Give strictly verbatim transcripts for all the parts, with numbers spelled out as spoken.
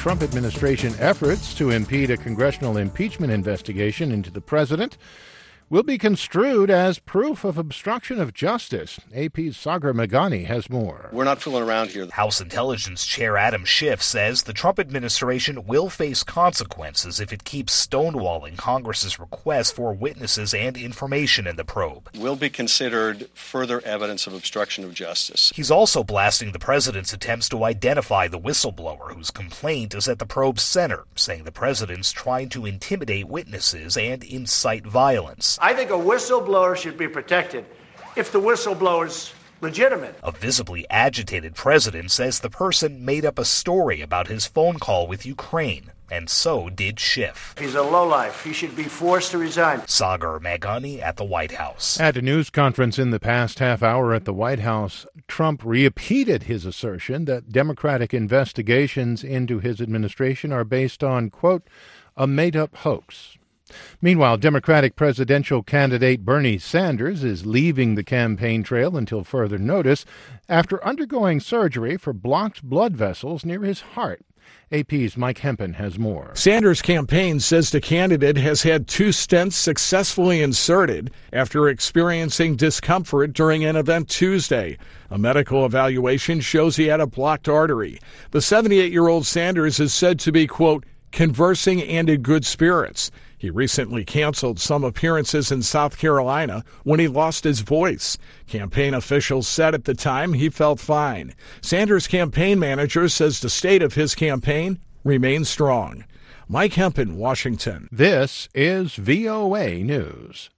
Trump administration efforts to impede a congressional impeachment investigation into the president will be construed as proof of obstruction of justice. A P's Sagar Meghani has more. We're not fooling around here. House Intelligence Chair Adam Schiff says the Trump administration will face consequences if it keeps stonewalling Congress's request for witnesses and information in the probe. Will be considered further evidence of obstruction of justice. He's also blasting the president's attempts to identify the whistleblower whose complaint is at the probe's center, saying the president's trying to intimidate witnesses and incite violence. I think a whistleblower should be protected if the whistleblower's legitimate. A visibly agitated president says the person made up a story about his phone call with Ukraine, and so did Schiff. He's a lowlife. He should be forced to resign. Sagar Meghani at the White House. At a news conference in the past half hour at the White House, Trump repeated his assertion that Democratic investigations into his administration are based on, quote, a made-up hoax. Meanwhile, Democratic presidential candidate Bernie Sanders is leaving the campaign trail until further notice after undergoing surgery for blocked blood vessels near his heart. A P's Mike Hempen has more. Sanders' campaign says the candidate has had two stents successfully inserted after experiencing discomfort during an event Tuesday. A medical evaluation shows he had a blocked artery. The seventy-eight-year-old Sanders is said to be, quote, conversing and in good spirits. He recently canceled some appearances in South Carolina when he lost his voice. Campaign officials said at the time he felt fine. Sanders' campaign manager says the state of his campaign remains strong. Mike Hempen, Washington. This is V O A News.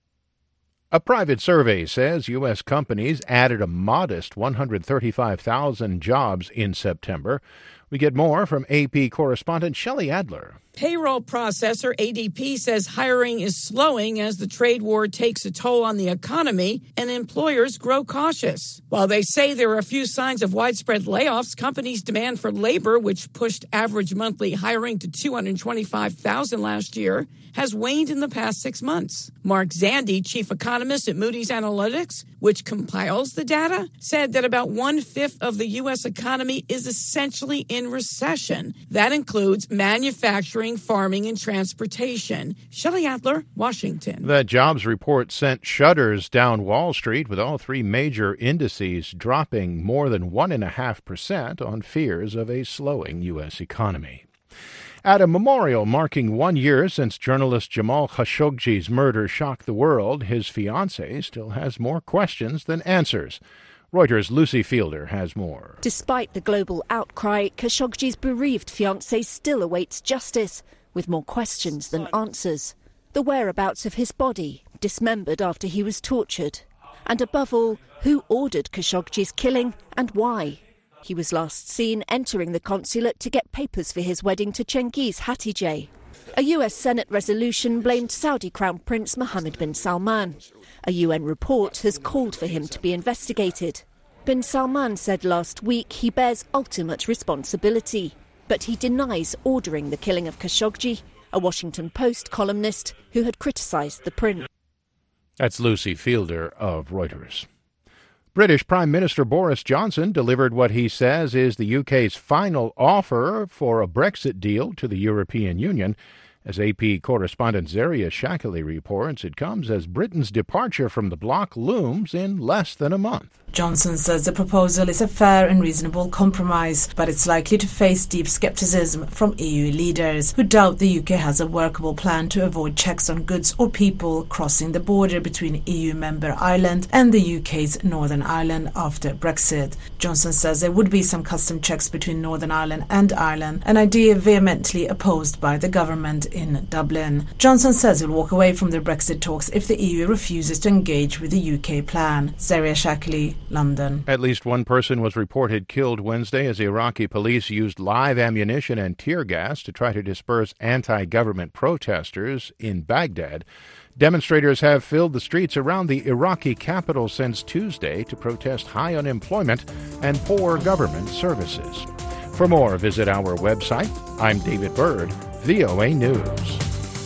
A private survey says U S companies added a modest one hundred thirty-five thousand jobs in September. We get more from A P correspondent Shelley Adler. Payroll processor A D P says hiring is slowing as the trade war takes a toll on the economy and employers grow cautious. While they say there are a few signs of widespread layoffs, companies' demand for labor, which pushed average monthly hiring to two hundred twenty-five thousand last year, has waned in the past six months. Mark Zandi, chief economist at Moody's Analytics, which compiles the data, said that about one-fifth of the U S economy is essentially in recession. That includes manufacturing, farming, and transportation. Shelley Adler, Washington. The jobs report sent shudders down Wall Street, with all three major indices dropping more than one point five percent on fears of a slowing U S economy. At a memorial marking one year since journalist Jamal Khashoggi's murder shocked the world, his fiancée still has more questions than answers. Reuters' Lucy Fielder has more. Despite the global outcry, Khashoggi's bereaved fiancé still awaits justice, with more questions than answers. The whereabouts of his body, dismembered after he was tortured. And above all, who ordered Khashoggi's killing and why? He was last seen entering the consulate to get papers for his wedding to Cengiz Hatice. A U S Senate resolution blamed Saudi Crown Prince Mohammed bin Salman. A U N report has called for him to be investigated. Bin Salman said last week he bears ultimate responsibility, but he denies ordering the killing of Khashoggi, a Washington Post columnist who had criticised the prince. That's Lucy Fielder of Reuters. British Prime Minister Boris Johnson delivered what he says is the U K's final offer for a Brexit deal to the European Union. As A P correspondent Zaria Shakili reports, it comes as Britain's departure from the bloc looms in less than a month. Johnson says the proposal is a fair and reasonable compromise, but it's likely to face deep scepticism from E U leaders who doubt the U K has a workable plan to avoid checks on goods or people crossing the border between E U member Ireland and the U K's Northern Ireland after Brexit. Johnson says there would be some custom checks between Northern Ireland and Ireland, an idea vehemently opposed by the government in Dublin. Johnson says he'll walk away from the Brexit talks if the E U refuses to engage with the U K plan. Zaria Shakili, London. At least one person was reported killed Wednesday as Iraqi police used live ammunition and tear gas to try to disperse anti-government protesters in Baghdad. Demonstrators have filled the streets around the Iraqi capital since Tuesday to protest high unemployment and poor government services. For more, visit our website. I'm David Byrd, V O A News.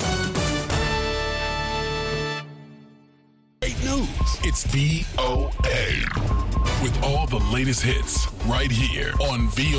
Great news. It's V O A with all the latest hits right here on V O A.